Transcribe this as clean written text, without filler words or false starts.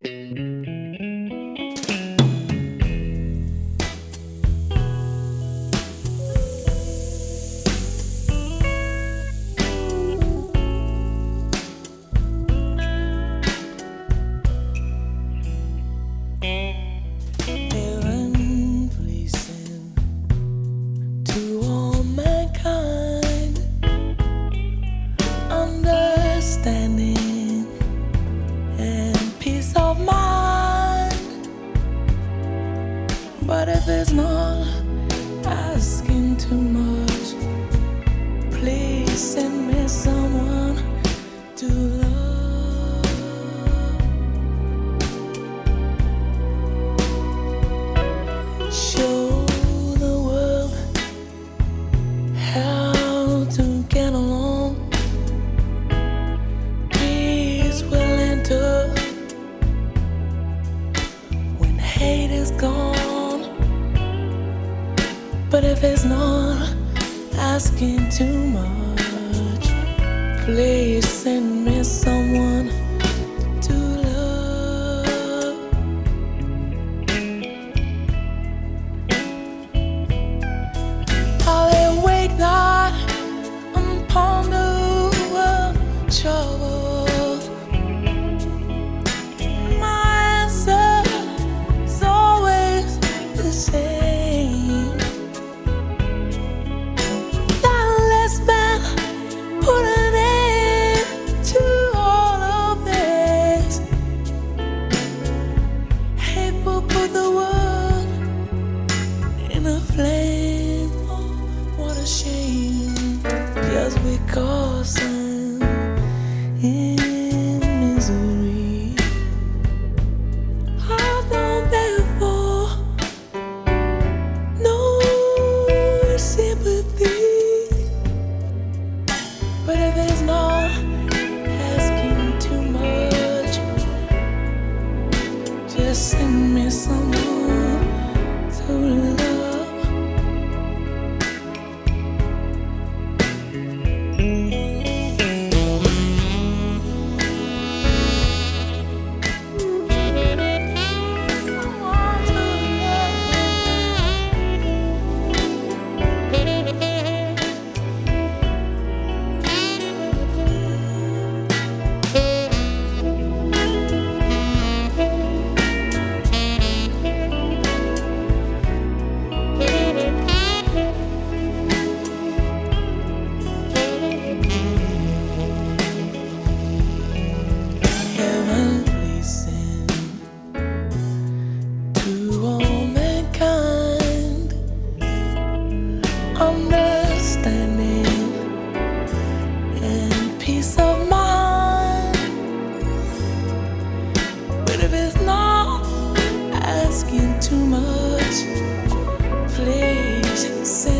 But if it's not asking too much, please send me someone to love. Show the world how to get along. Peace will enter when hate is gone. But if it's not asking too much, please send me someone to love. I'll awake night and ponder trouble. My answer is always the same. Put an end to all of this. Hate will put the world in a flame. Oh, what a shame. Just because I'm in misery, I don't beg for no sympathy. But if it's not asking too much, just send me someone to love. Understanding and peace of mind. But if it's not asking too much, please say